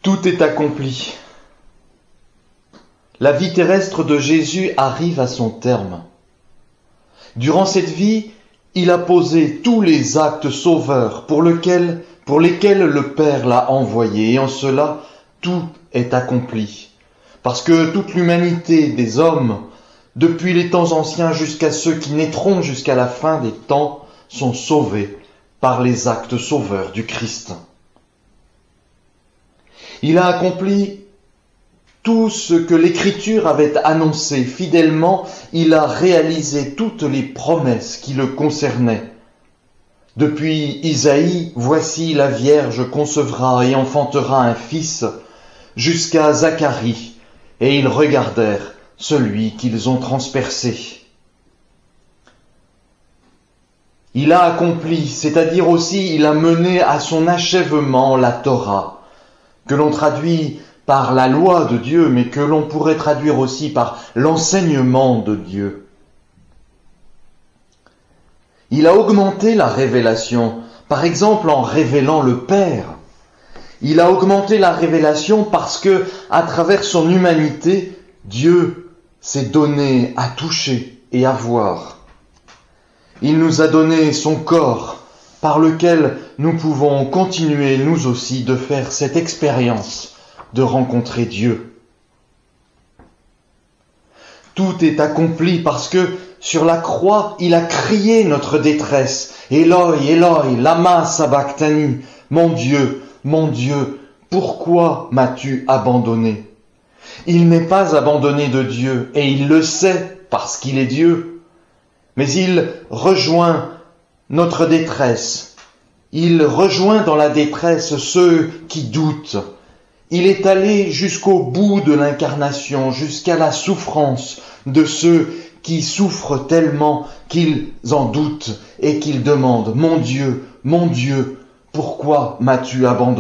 Tout est accompli. La vie terrestre de Jésus arrive à son terme. Durant cette vie, il a posé tous les actes sauveurs pour lesquels le Père l'a envoyé, et en cela, tout est accompli. Parce que toute l'humanité des hommes, depuis les temps anciens jusqu'à ceux qui naîtront jusqu'à la fin des temps, sont sauvés par les actes sauveurs du Christ. Il a accompli tout ce que l'Écriture avait annoncé fidèlement, il a réalisé toutes les promesses qui le concernaient. Depuis Isaïe, voici la Vierge concevra et enfantera un fils, jusqu'à Zacharie, et ils regardèrent celui qu'ils ont transpercé. Il a accompli, c'est-à-dire aussi il a mené à son achèvement la Torah, que l'on traduit par la loi de Dieu, mais que l'on pourrait traduire aussi par l'enseignement de Dieu. Il a augmenté la révélation, par exemple en révélant le Père. Il a augmenté la révélation parce que, à travers son humanité, Dieu s'est donné à toucher et à voir. Il nous a donné son corps, par lequel nous pouvons continuer, nous aussi, de faire cette expérience de rencontrer Dieu. Tout est accompli parce que, sur la croix, il a crié notre détresse. Eloi, Eloi, lama sabachthani. Mon Dieu, pourquoi m'as-tu abandonné? Il n'est pas abandonné de Dieu, et il le sait parce qu'il est Dieu. Mais il rejoint notre détresse. Il rejoint dans la détresse ceux qui doutent. Il est allé jusqu'au bout de l'incarnation, jusqu'à la souffrance de ceux qui souffrent tellement qu'ils en doutent et qu'ils demandent « Mon Dieu, pourquoi m'as-tu abandonné ?»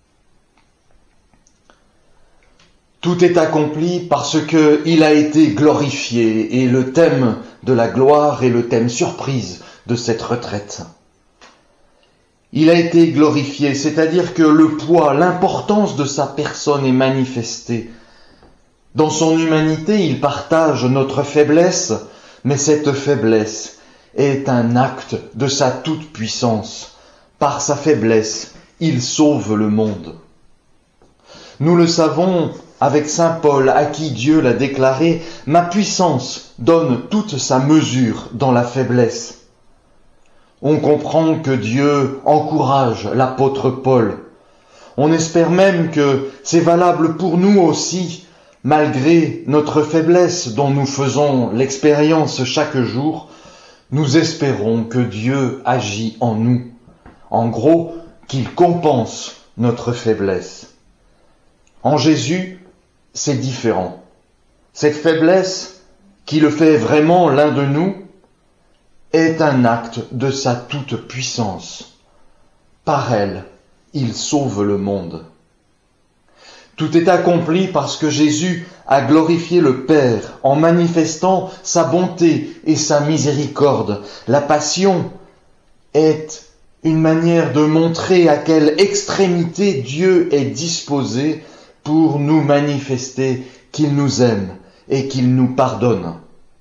Tout est accompli parce qu'il a été glorifié, et le thème de la gloire est le thème surprise de cette retraite. Il a été glorifié, c'est-à-dire que le poids, l'importance de sa personne est manifestée. Dans son humanité, il partage notre faiblesse, mais cette faiblesse est un acte de sa toute-puissance. Par sa faiblesse, il sauve le monde. Nous le savons avec saint Paul, à qui Dieu l'a déclaré, « Ma puissance donne toute sa mesure dans la faiblesse ». On comprend que Dieu encourage l'apôtre Paul. On espère même que c'est valable pour nous aussi, malgré notre faiblesse dont nous faisons l'expérience chaque jour. Nous espérons que Dieu agit en nous. En gros, qu'il compense notre faiblesse. En Jésus, c'est différent. Cette faiblesse, qui le fait vraiment l'un de nous, est un acte de sa toute-puissance. Par elle, il sauve le monde. Tout est accompli parce que Jésus a glorifié le Père en manifestant sa bonté et sa miséricorde. La passion est une manière de montrer à quelle extrémité Dieu est disposé pour nous manifester qu'il nous aime et qu'il nous pardonne.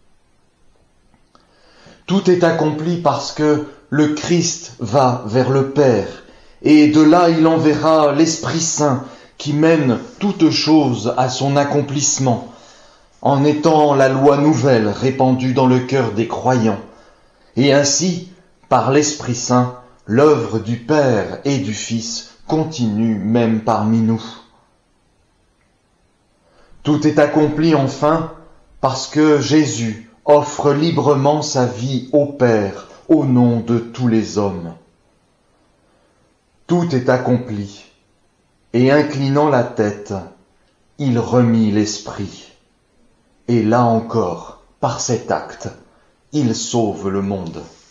Tout est accompli parce que le Christ va vers le Père, et de là il enverra l'Esprit Saint qui mène toute chose à son accomplissement, en étant la loi nouvelle répandue dans le cœur des croyants. Et ainsi, par l'Esprit Saint, l'œuvre du Père et du Fils continue même parmi nous. Tout est accompli enfin parce que Jésus offre librement sa vie au Père au nom de tous les hommes. Tout est accompli, et inclinant la tête, il remit l'esprit. Et là encore, par cet acte, il sauve le monde.